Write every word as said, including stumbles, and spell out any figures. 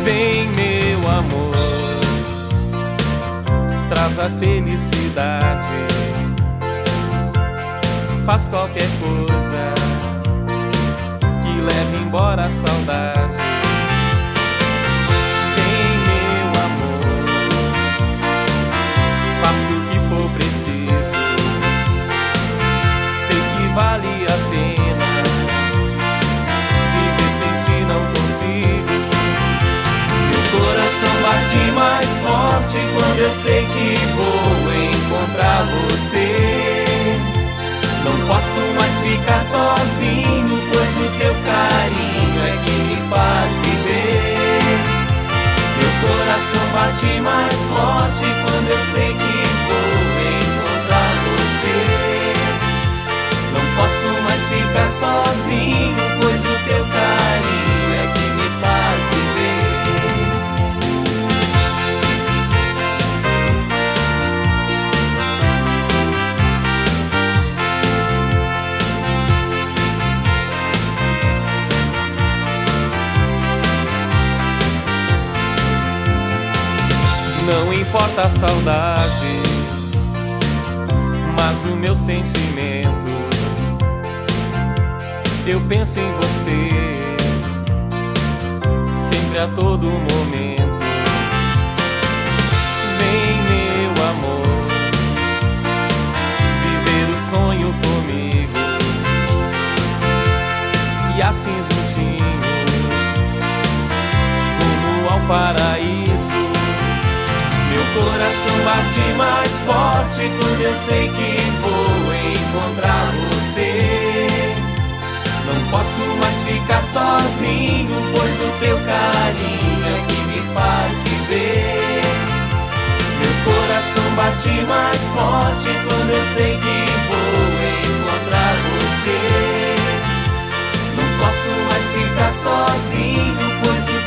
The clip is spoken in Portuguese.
Vem, meu amor, traz a felicidade, faz qualquer coisa que leve embora a saudade. Vem, meu amor, faça o que for preciso, sei que vale a pena, viver sem ti não consigo. Meu coração bate mais forte quando eu sei que vou encontrar você. Não posso mais ficar sozinho, pois o teu carinho é que me faz viver. Meu coração bate mais forte quando eu sei que vou encontrar você. Não posso mais ficar sozinho, pois o teu carinho é que me faz viver. Não importa a saudade, mas o meu sentimento, eu penso em você, sempre a todo momento. Vem, meu amor, viver o sonho comigo, e assim juntinhos, rumo ao paraíso. Meu coração bate mais forte quando eu sei que vou encontrar você. Não posso mais ficar sozinho, pois o teu carinho é que me faz viver. Meu coração bate mais forte quando eu sei que vou encontrar você. Não posso mais ficar sozinho, pois o